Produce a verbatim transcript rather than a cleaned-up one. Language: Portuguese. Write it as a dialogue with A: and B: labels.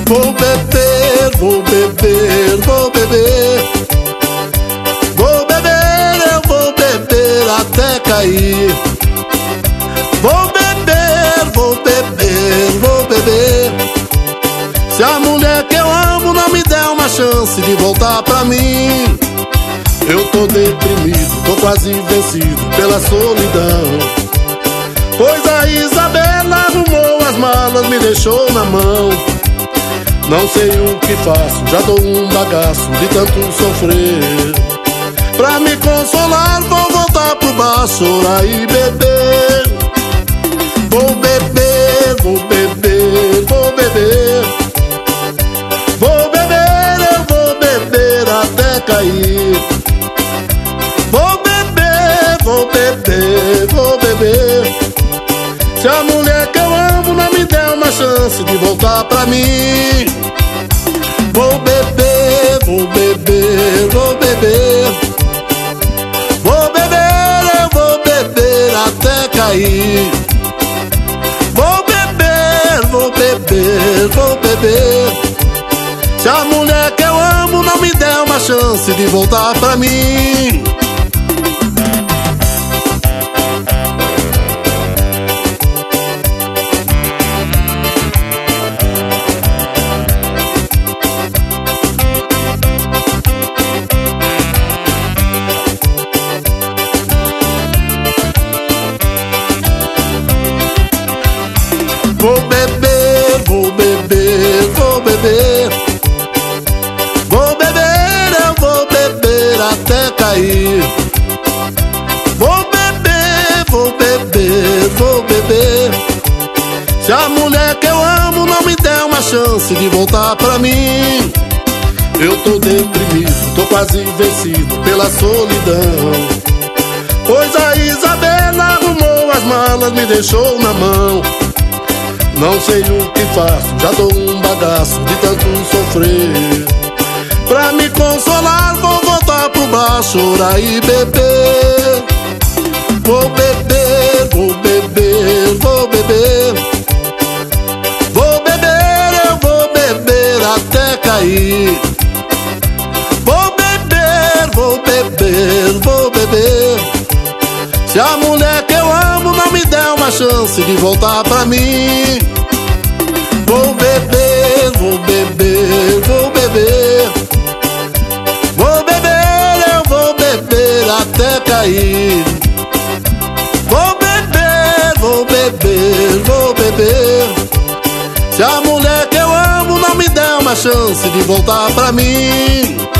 A: Vou beber, vou beber, vou beber. Vou beber, eu vou beber até cair. Vou beber, vou beber, vou beber. Se a mulher que eu amo não me der uma chance de voltar pra mim, eu tô deprimido, tô quase vencido pela solidão. Pois a Isabela arrumou as malas, me deixou na mão. Não sei o que faço, já dou um bagaço de tanto sofrer. Pra me consolar vou voltar pro bar, chorar e beber. Vou beber, vou beber, vou beber. Vou beber, eu vou beber até cair. Vou beber, vou beber, vou beber. Se a mulher que eu amo não me der uma chance de voltar pra mim, vou beber, vou beber, vou beber. Vou beber, eu vou beber até cair. Vou beber, vou beber, vou beber. Se a mulher que eu amo não me der uma chance de voltar pra mim. Vou beber, vou beber, vou beber. Vou beber, eu vou beber até cair. Vou beber, vou beber, vou beber. Se a mulher que eu amo não me der uma chance de voltar pra mim, eu tô deprimido, tô quase vencido pela solidão. Pois a Isabela arrumou as malas, me deixou na mão. Não sei o que faço, já dou um bagaço de tanto sofrer. Pra me consolar vou voltar pro bar, chorar e beber. Vou beber, vou beber, vou beber. Vou beber, eu vou beber até cair. Vou beber, vou beber, vou beber. Se a mulher que eu amo não me der uma chance de voltar pra mim, vou beber, vou beber, vou beber. Vou beber, eu vou beber até cair. Vou beber, vou beber, vou beber. Se a mulher que eu amo não me der uma chance de voltar pra mim,